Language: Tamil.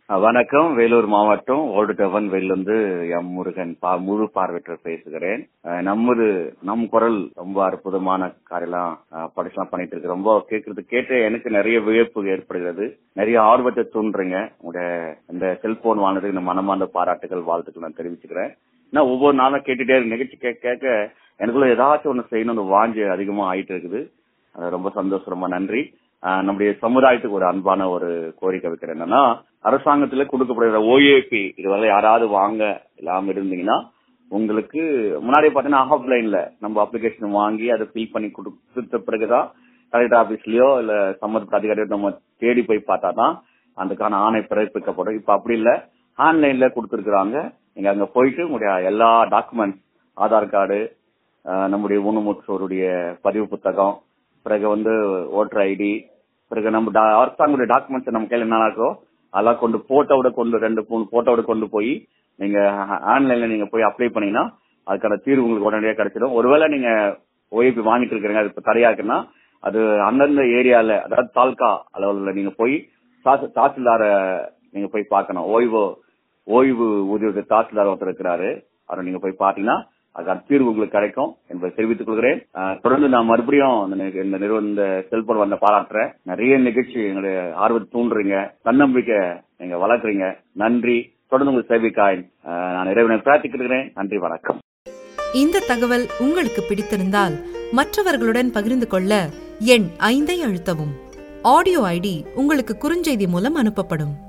வணக்கம். வேலூர் மாவட்டம் ஓல்டு டவுன் வெளிலிருந்து எம் முருகன் முழு பார்வையற்றர் பேசுகிறேன். நம் குரல் ரொம்ப அற்புதமான காரியெல்லாம் படிச்சுலாம் பண்ணிட்டு இருக்கு. ரொம்ப கேட்டு எனக்கு நிறைய வியப்பு ஏற்படுகிறது. நிறைய ஆர்வத்தை தூண்டுறீங்க. உங்களுடைய இந்த செல்போன் வாங்கினதுக்கு இந்த மனமார்ந்த பாராட்டுகள், வாழ்த்துக்கள் நான் தெரிவிச்சுக்கிறேன். ஏன்னா ஒவ்வொரு நாளும் கேட்டுட்டே நிகழ்ச்சி கேட்க எனக்குள்ள ஏதாச்சும் ஒண்ணு செய்யணும், அந்த வாஞ்சி அதிகமா ஆயிட்டு இருக்குது. ரொம்ப சந்தோஷம், ரொம்ப நன்றி. நம்முடைய சமுதாயத்துக்கு ஒரு அன்பான ஒரு கோரிக்கை வைக்கிறேன். என்னன்னா, அரசாங்கத்துல கொடுக்கப்படுகிற ஓஏபி இதுவரை யாராவது வாங்க இல்லாம இருந்தீங்கன்னா, உங்களுக்கு முன்னாடி பாத்தீங்கன்னா ஆஃப்லைன்ல நம்ம அப்ளிகேஷன் வாங்கி அதை ஃபில் பண்ணி கொடுத்த பிறகுதான் கலெக்டர் ஆபீஸ்லயோ இல்ல சம்பந்தப்பட்ட அதிகாரியோ நம்ம தேடி போய் பார்த்தா தான் அதுக்கான ஆணை பிறப்பிக்கப்படும். இப்ப அப்படி இல்ல, ஆன்லைன்ல கொடுத்துருக்காங்க. நீங்க அங்க போயிட்டு உங்களுடைய எல்லா டாக்குமெண்ட்ஸ், ஆதார் கார்டு, நம்முடைய ஊனமுற்றோருடைய பதிவு புத்தகம், பிறகு ஓட்டர் ஐடி, பிறகு நம்ம அரசாங்க டாக்குமெண்ட்ஸ் நம்ம கையில என்ன இருக்கோ அதெல்லாம் கொண்டு போட்டோட 2-3 போட்டோட கொண்டு போய் நீங்க ஆன்லைன்ல நீங்க போய் அப்ளை பண்ணீங்கன்னா அதுக்கான தீர்வு உங்களுக்கு உடனடியாக கிடைச்சிடும். ஒருவேளை நீங்க ஓஏபி வாங்கிட்டு இருக்கிறீங்க, அது இப்ப தடையா இருக்குன்னா அது அந்தந்த ஏரியால, அதாவது தாலுகா அளவுல நீங்க போய் தாசில்தார நீங்க போய் பார்க்கணும். ஓய்வு ஊதிய தாசில்தார் ஒருத்தர் இருக்கிறாரு, அவரை நீங்க போய் பாத்தீங்கன்னா அதுக்கான தீர்வு உங்களுக்கு கிடைக்கும் என்பதை தெரிவித்துக் கொள்கிறேன். தொடர்ந்து நான் மறுபடியும் இந்த செல்போன் வந்த பாராட்டுறேன். நிறைய நிகழ்ச்சி எங்களுடைய ஆர்வத்தை தூண்டுறீங்க, தன்னம்பிக்கை நீங்க வளர்க்குறீங்க. நன்றி. தொடர்ந்து உங்கள் சேவைக்காய் நான் இறைவனை பிரார்த்திக்கிறேன். நன்றி, வணக்கம். இந்த தகவல் உங்களுக்கு பிடித்திருந்தால் மற்றவர்களுடன் பகிர்ந்து கொள்ள எண் 5 அழுத்தவும். ஆடியோ ஐடி உங்களுக்கு குறுஞ்செய்தி மூலம் அனுப்பப்படும்.